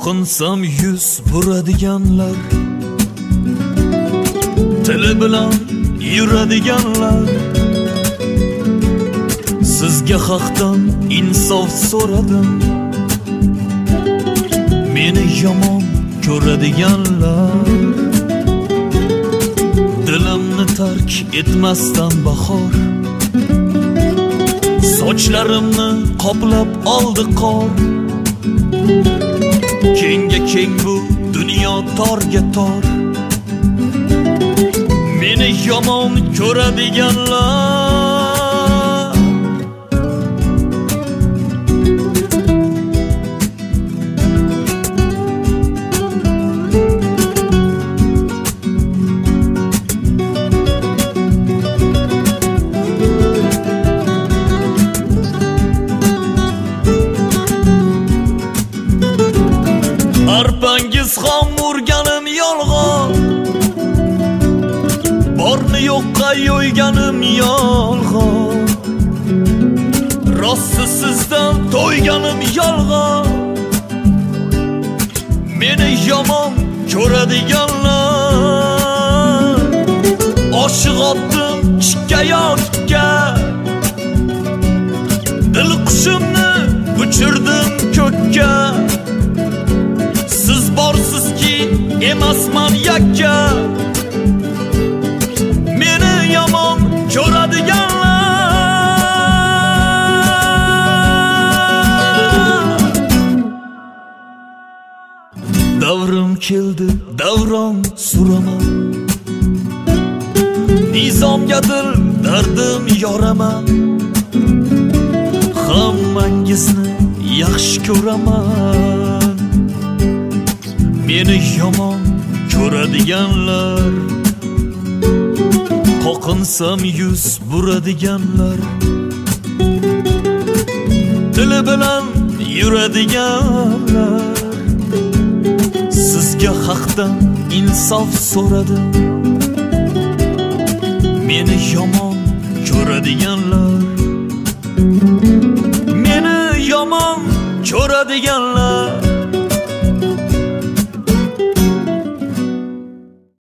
qoqinsam yuz buradiganlar, tili bilan yuradiganlar, sizga haqdan insof so'radim. Meni yomon ko'radiganlar, dilimni tark etmasdan bahor, sochlarimni qoplab oldi qor. Kengga keng bu dunyo, torga tor. Meni yomon ko'radiganlar, arpangiz ham urganim yolg'on, borni yo'qqa yo'yganim yolg'on, rosti sizdan to'yganim yolg'on. Meni yomon ko'radiganlar, oshiq otdim chikka yo'lga, dil qushimni uchirdim ko'kka. Siz borsizki emasman yakka, meni yomon ko'radiganlar. Davrim keldi, davron suraman, nizomgadir dardim yoraman. Hammangizni yaxshi ko'raman, meni yomon ko'radiganlar, qoqinsam yuz buradiganlar, tili bilan yuradiganlar, sizga haqdan insof so'radim. Meni yomon ko'radiganlar, meni yomon ko'radiganlar.